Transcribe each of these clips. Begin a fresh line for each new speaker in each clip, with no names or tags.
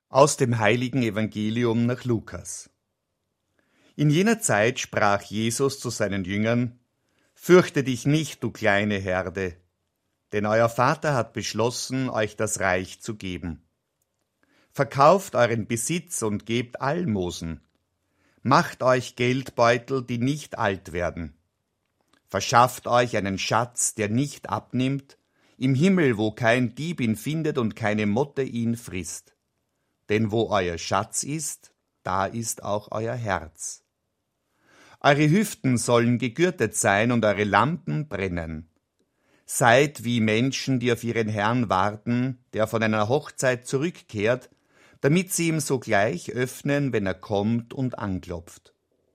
Aus dem heiligen Evangelium nach Lukas. In jener Zeit sprach Jesus zu seinen Jüngern: Fürchte dich nicht, du kleine Herde, denn euer Vater hat beschlossen, euch das Reich zu geben. Verkauft euren Besitz und gebt Almosen. Macht euch Geldbeutel, die nicht alt werden. Verschafft euch einen Schatz, der nicht abnimmt, im Himmel, wo kein Dieb ihn findet und keine Motte ihn frisst. Denn wo euer Schatz ist, da ist auch euer Herz. Eure Hüften sollen gegürtet sein und eure Lampen brennen. Seid wie Menschen, die auf ihren Herrn warten, der von einer Hochzeit zurückkehrt, damit sie ihm sogleich öffnen, wenn er kommt und anklopft.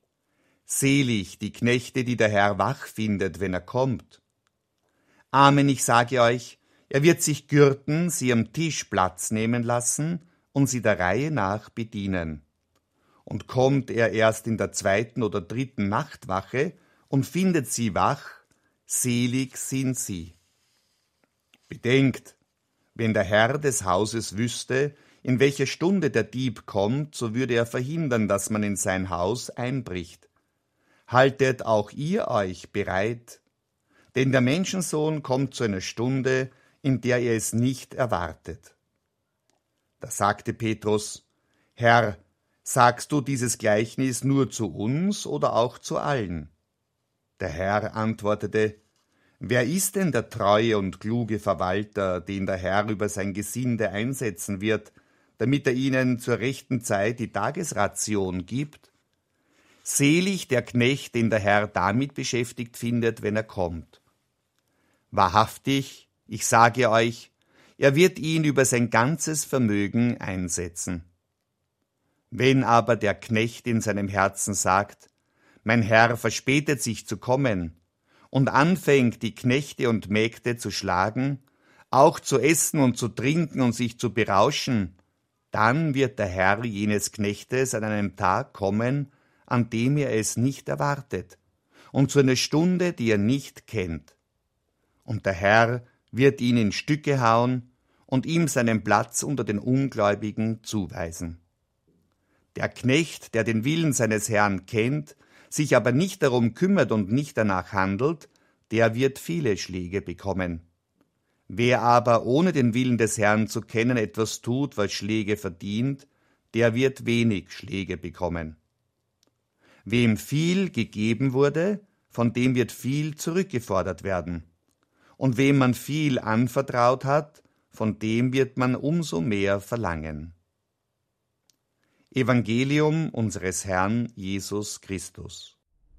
Selig die Knechte, die der Herr wach findet, wenn er kommt. Amen, ich sage euch, er wird sich gürten, sie am Tisch Platz nehmen lassen und sie der Reihe nach bedienen. Und kommt er erst in der 2. oder 3. Nachtwache und findet sie wach, selig sind sie. Bedenkt, wenn der Herr des Hauses wüsste, in welcher Stunde der Dieb kommt, so würde er verhindern, dass man in sein Haus einbricht. Haltet auch ihr euch bereit, denn der Menschensohn kommt zu einer Stunde, in der ihr es nicht erwartet. Da sagte Petrus: Herr, sagst du dieses Gleichnis nur zu uns oder auch zu allen? Der Herr antwortete: Wer ist denn der treue und kluge Verwalter, den der Herr über sein Gesinde einsetzen wird, damit er ihnen zur rechten Zeit die Tagesration gibt? Selig der Knecht, den der Herr damit beschäftigt findet, wenn er kommt. Wahrhaftig, ich sage euch, er wird ihn über sein ganzes Vermögen einsetzen. Wenn aber der Knecht in seinem Herzen sagt: Mein Herr verspätet sich zu kommen, und anfängt, die Knechte und Mägde zu schlagen, auch zu essen und zu trinken und sich zu berauschen, dann wird der Herr jenes Knechtes an einem Tag kommen, an dem er es nicht erwartet, und zu einer Stunde, die er nicht kennt. Und der Herr wird ihn in Stücke hauen und ihm seinen Platz unter den Ungläubigen zuweisen. Der Knecht, der den Willen seines Herrn kennt, sich aber nicht darum kümmert und nicht danach handelt, der wird viele Schläge bekommen. Wer aber ohne den Willen des Herrn zu kennen etwas tut, was Schläge verdient, der wird wenig Schläge bekommen. Wem viel gegeben wurde, von dem wird viel zurückgefordert werden. Und wem man viel anvertraut hat, von dem wird man umso mehr verlangen. Evangelium unseres Herrn Jesus Christus.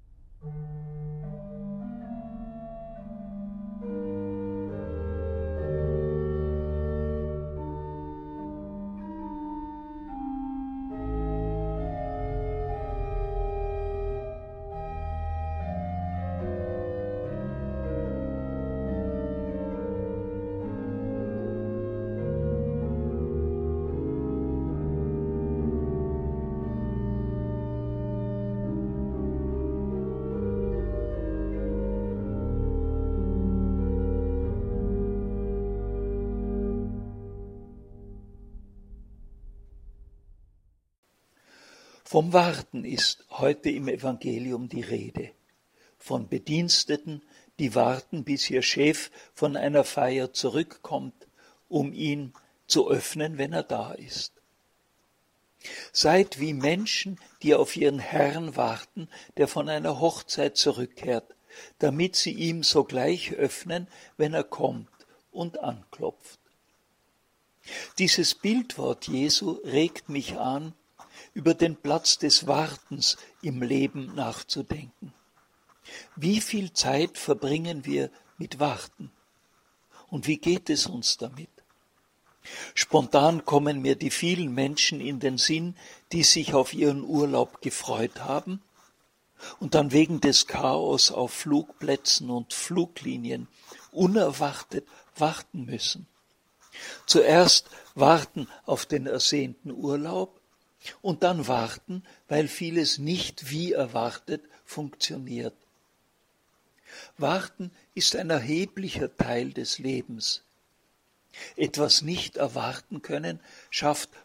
Vom Warten ist heute im Evangelium die Rede. Von Bediensteten, die warten, bis ihr Chef von einer Feier zurückkommt, um ihn zu öffnen, wenn er da ist. Seid wie Menschen, die auf ihren Herrn warten, der von einer Hochzeit zurückkehrt, damit sie ihm sogleich öffnen, wenn er kommt und anklopft. Dieses Bildwort Jesu regt mich an, über den Platz des Wartens im Leben nachzudenken. Wie viel Zeit verbringen wir mit Warten? Und wie geht es uns damit? Spontan kommen mir die vielen Menschen in den Sinn, die sich auf ihren Urlaub gefreut haben und dann wegen des Chaos auf Flugplätzen und Fluglinien unerwartet warten müssen. Zuerst warten auf den ersehnten Urlaub, und dann warten, weil vieles nicht wie erwartet funktioniert. Warten ist ein erheblicher Teil des Lebens. Etwas nicht erwarten können schafft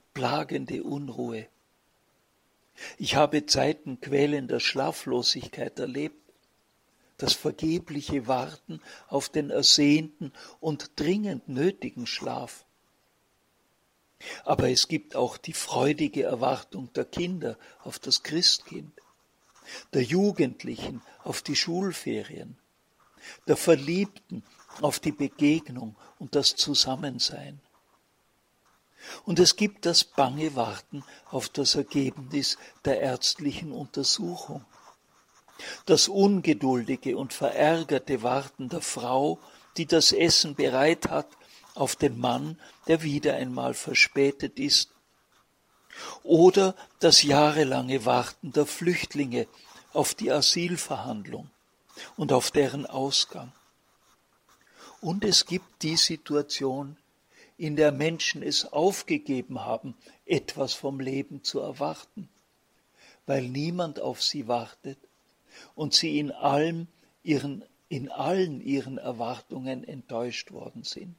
plagende Unruhe. Ich habe Zeiten quälender Schlaflosigkeit erlebt, das vergebliche Warten auf den ersehnten und dringend nötigen Schlaf. Aber es gibt auch die freudige Erwartung der Kinder auf das Christkind, der Jugendlichen auf die Schulferien, der Verliebten auf die Begegnung und das Zusammensein. Und es gibt das bange Warten auf das Ergebnis der ärztlichen Untersuchung, das ungeduldige und verärgerte Warten der Frau, die das Essen bereit hat, auf den Mann, der wieder einmal verspätet ist, oder das jahrelange Warten der Flüchtlinge auf die Asylverhandlung und auf deren Ausgang. Und es gibt die Situation, in der Menschen es aufgegeben haben, etwas vom Leben zu erwarten, weil niemand auf sie wartet und sie in allen ihren Erwartungen enttäuscht worden sind.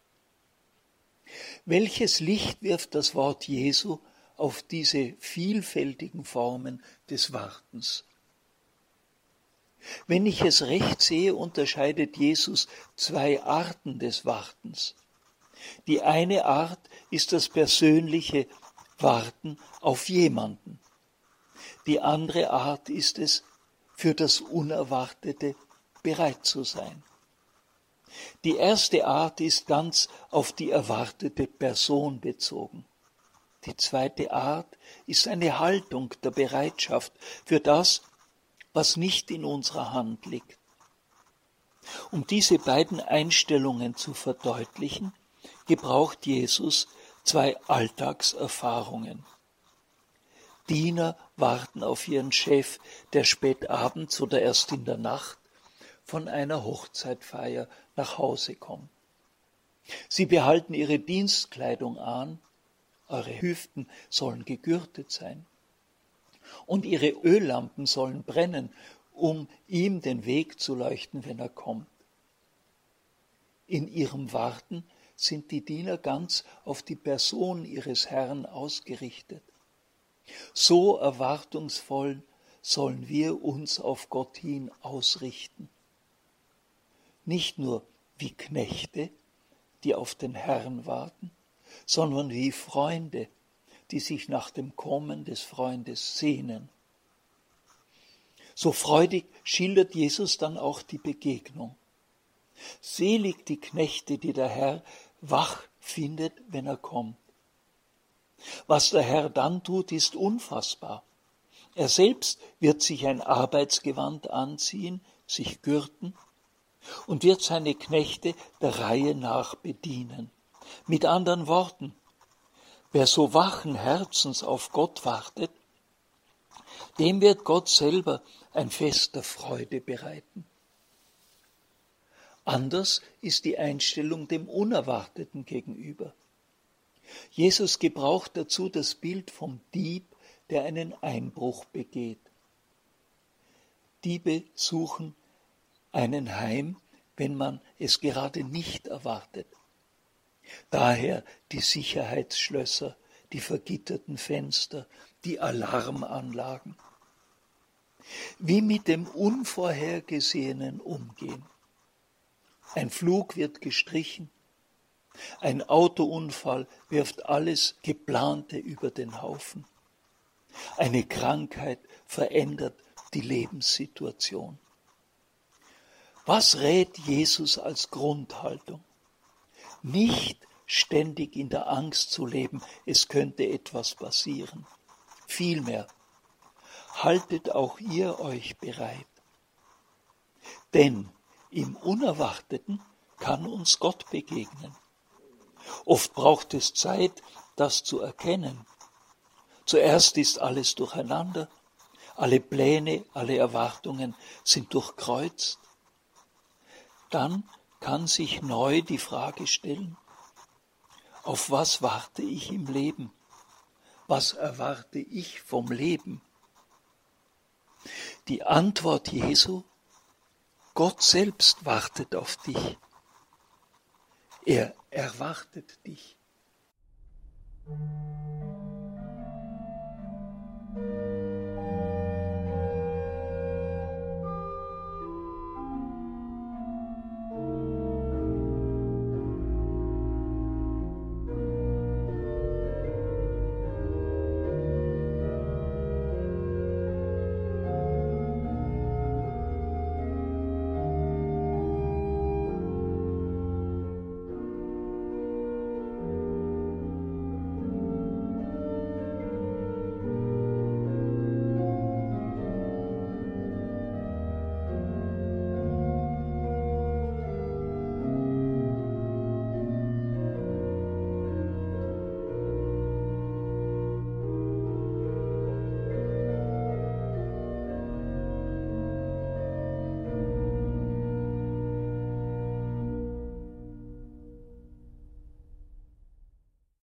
Welches Licht wirft das Wort Jesu auf diese vielfältigen Formen des Wartens? Wenn ich es recht sehe, unterscheidet Jesus zwei Arten des Wartens. Die eine Art ist das persönliche Warten auf jemanden. Die andere Art ist es, für das Unerwartete bereit zu sein. Die erste Art ist ganz auf die erwartete Person bezogen. Die zweite Art ist eine Haltung der Bereitschaft für das, was nicht in unserer Hand liegt. Um diese beiden Einstellungen zu verdeutlichen, gebraucht Jesus zwei Alltagserfahrungen. Diener warten auf ihren Chef, der spät abends oder erst in der Nacht von einer Hochzeitfeier nach Hause kommt. Sie behalten ihre Dienstkleidung an, eure Hüften sollen gegürtet sein, und ihre Öllampen sollen brennen, um ihm den Weg zu leuchten, wenn er kommt. In ihrem Warten sind die Diener ganz auf die Person ihres Herrn ausgerichtet. So erwartungsvoll sollen wir uns auf Gott hin ausrichten. Nicht nur wie Knechte, die auf den Herrn warten, sondern wie Freunde, die sich nach dem Kommen des Freundes sehnen. So freudig schildert Jesus dann auch die Begegnung. Selig die Knechte, die der Herr wach findet, wenn er kommt. Was der Herr dann tut, ist unfassbar. Er selbst wird sich ein Arbeitsgewand anziehen, sich gürten und wird seine Knechte der Reihe nach bedienen. Mit anderen Worten, wer so wachen Herzens auf Gott wartet, dem wird Gott selber ein Fest der Freude bereiten. Anders ist die Einstellung dem Unerwarteten gegenüber. Jesus gebraucht dazu das Bild vom Dieb, der einen Einbruch begeht. Diebe suchen einen heim, wenn man es gerade nicht erwartet. Daher die Sicherheitsschlösser, die vergitterten Fenster, die Alarmanlagen. Wie mit dem Unvorhergesehenen umgehen. Ein Flug wird gestrichen, ein Autounfall wirft alles Geplante über den Haufen. Eine Krankheit verändert die Lebenssituation. Was rät Jesus als Grundhaltung? Nicht ständig in der Angst zu leben, es könnte etwas passieren. Vielmehr, haltet auch ihr euch bereit. Denn im Unerwarteten kann uns Gott begegnen. Oft braucht es Zeit, das zu erkennen. Zuerst ist alles durcheinander, alle Pläne, alle Erwartungen sind durchkreuzt. Dann kann sich neu die Frage stellen, auf was warte ich im Leben? Was erwarte ich vom Leben? Die Antwort Jesu: Gott selbst wartet auf dich. Er erwartet dich.